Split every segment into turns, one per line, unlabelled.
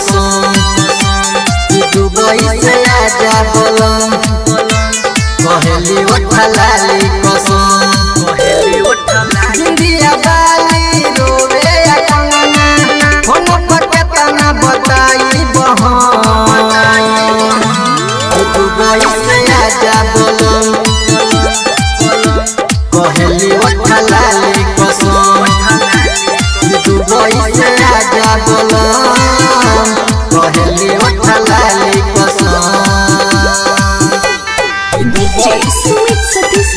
कसम दुबई से आजा बोलम कहली उठा लाली कसम इंडिया वाली रोवे कंगना फोन पर केतना बताई बहन दुबई से आजा बोलम कहली उठा लाली कसम दुबई से आजा बोलम कहली उठा लाली कसम
DJ Sumit Satish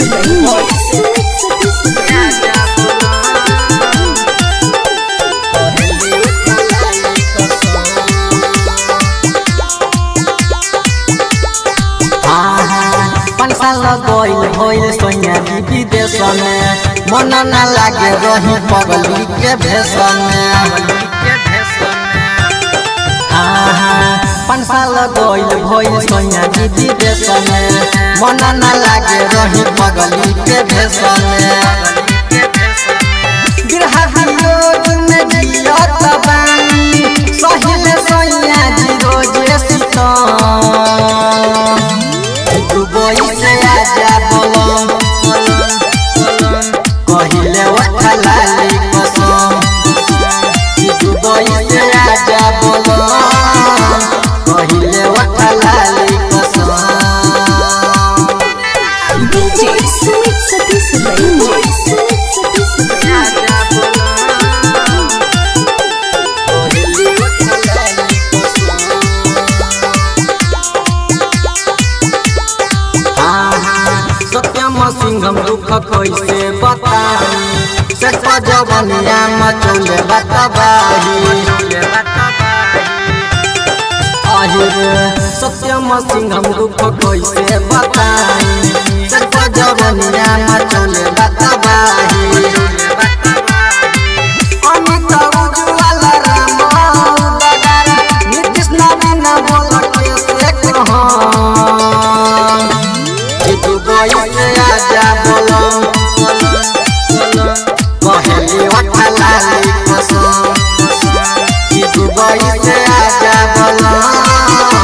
गइल भइल सोनिया विदेश में मन न लागे रही पगली के भेष में 5 साल गइल भइल सोनिया विदेश में मन न लागे रही पगली के भेष में बिरहा वियोग में जियत बानी सहिले सोनिया जी रोजे सीतम दुबई से आजा बोलम कहले उठा लाली कसम दुबई से आजा बोलम कहले उठा लाली कसम
DJ Sumit Satish
आजा बोलम कहले उठा लाली सत्यम सिंघम दुख कैसे बताई सच जवनिया मचौले बतबाही सत्यम सिंघम दुख कैसे बताई सच जवनिया मचौले बतबाही अमित उज्ज्वल राम उदगार नीतीश नवीन बोल कैसे दुबई से आजा बोलम कहली उठा लाली कसम दुबई से आजा बोलम